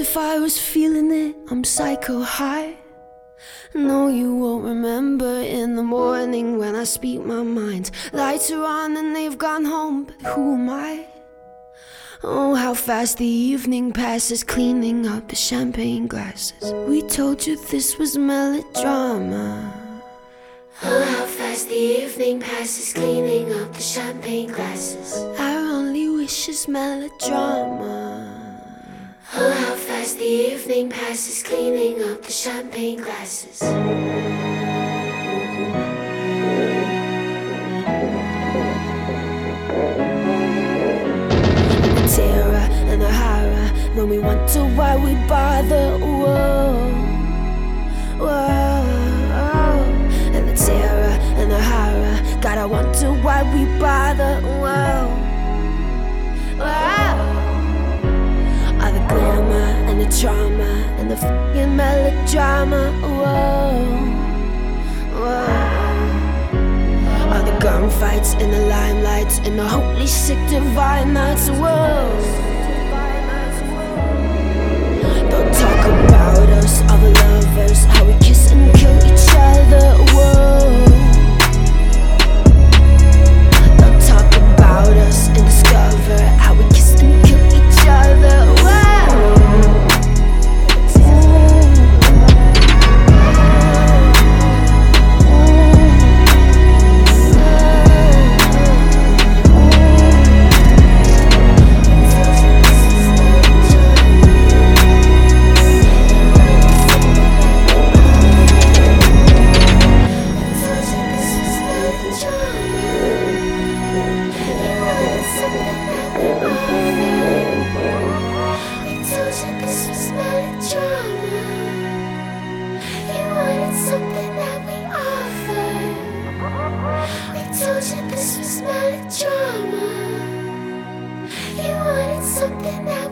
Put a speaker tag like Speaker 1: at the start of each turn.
Speaker 1: if I was feeling it, I'm psycho high. No, you won't remember in the morning when I speak my mind. Lights are on and they've gone home, but who am I? Oh, how fast the evening passes, cleaning up the champagne glasses. We told you this was melodrama. Oh, how fast the evening passes, cleaning up the champagne glasses. Our only wish is melodrama. Oh, how fast the evening passes, cleaning up the champagne glasses. The terror and the horror, when we wonder why we bother. Whoa, whoa. And the terror and the horror, God, I wonder why we bother. Whoa, whoa. All the glamour and the trauma and the fucking melodrama. Whoa, whoa. All the gunfights and the limelights and the holy sick divine nights. Whoa. Don't talk about us, all the lovers, how we kiss and kill each other. Whoa. Don't talk about us and discover how we kiss and kill each other. Whoa. Something that